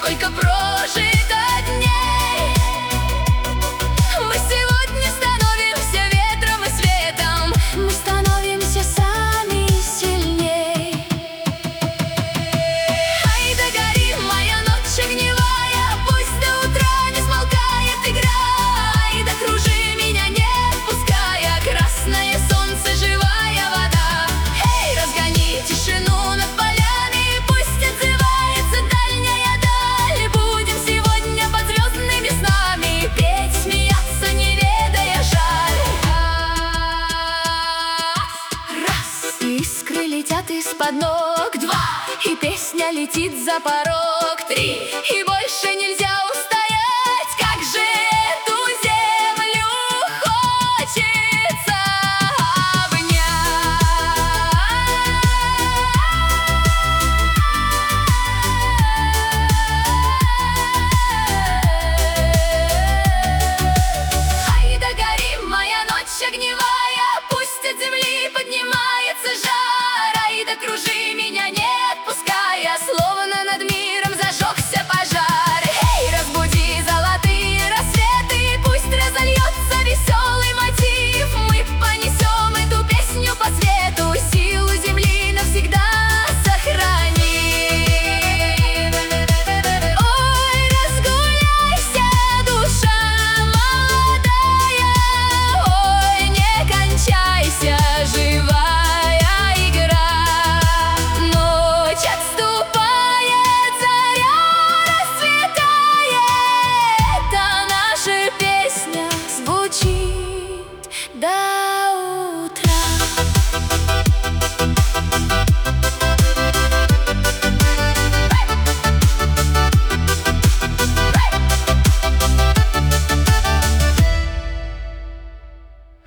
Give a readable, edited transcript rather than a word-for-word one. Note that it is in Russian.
сколько прожито дней. Мы сегодня становимся ветром и светом, мы становимся сами сильней. Ай да гори, моя ночь огневая, пусть до утра не смолкает игра. Ай да кружи меня, не отпуская, красное солнце, живая вода. Эй, разгони тишину над полями, пусть отзывается дальняя даль. Будем сегодня под звездными снами петь, смеяться, не ведая жаль. Раз, искры летят из-под ног. Два, и песня летит за порог. Три, и больше нельзя устать.